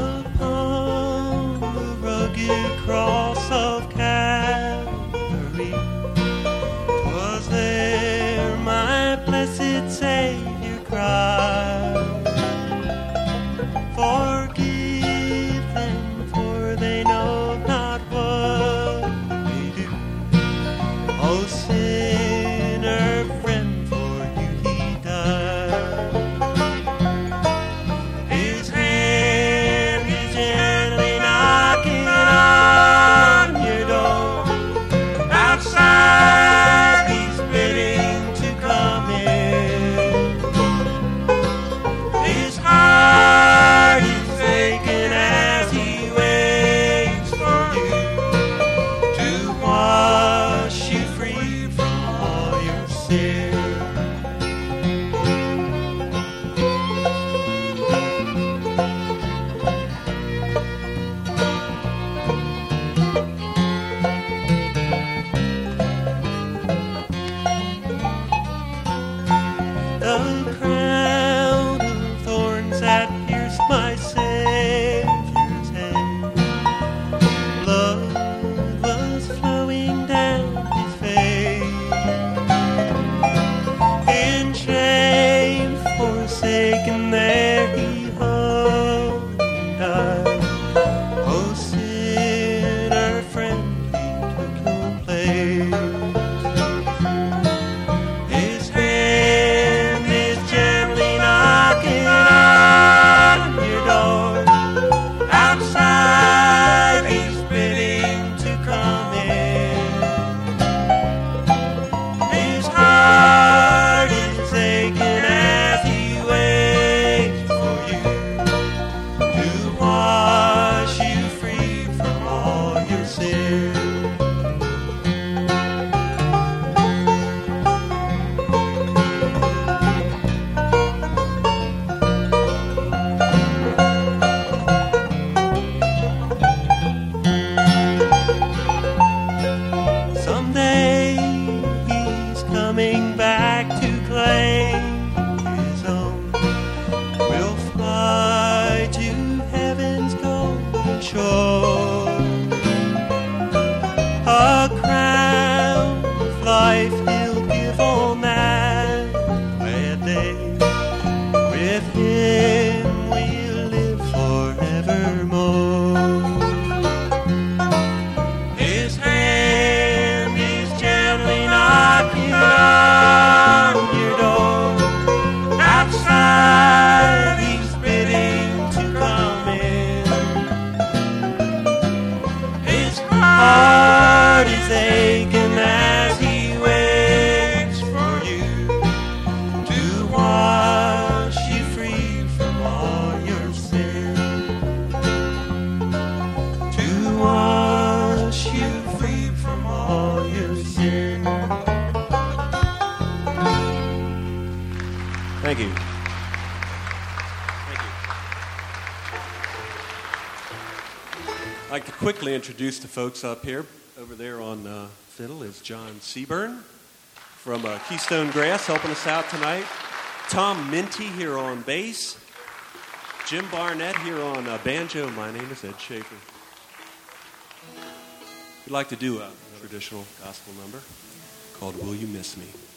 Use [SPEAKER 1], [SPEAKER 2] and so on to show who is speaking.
[SPEAKER 1] upon the rugged cross of Calvary. 'Twas there my blessed Savior cried, forgive them, for they know not what they do. O sinner friend, for you he died. His hand is gently knocking on your door. Outside he's bidding to come in. His heart is aching as he waits for you to wash you free from all your sin. The crown of thorns that pierced my Savior's hand, blood was flowing down his face. In shame forsaken there he hung and died. O sinner friend, he took your place. His hand is gently knocking on your door. Outside he's bidding to come in. His heart is aching as he waits for you to wash you free from all your sin. Someday he's coming back to claim his own. We'll fly to heaven's golden shore. A crown of life he'll give on that glad day. With him we'll live forevermore. His hand is gently knocking on your door. Outside he's bidding to come in. His heart is aching as he waits for you to wash you free from all your sin. To wash you free from all your sin. Thank you. Thank you. I'd like to quickly introduce the folks up here. Over there on fiddle is John Seaburn from Keystone Grass helping us out tonight. Tom Minty here on bass. Jim Barnett here on banjo. My name is Ed Schaefer. We'd like to do a traditional gospel number called Will You Miss Me?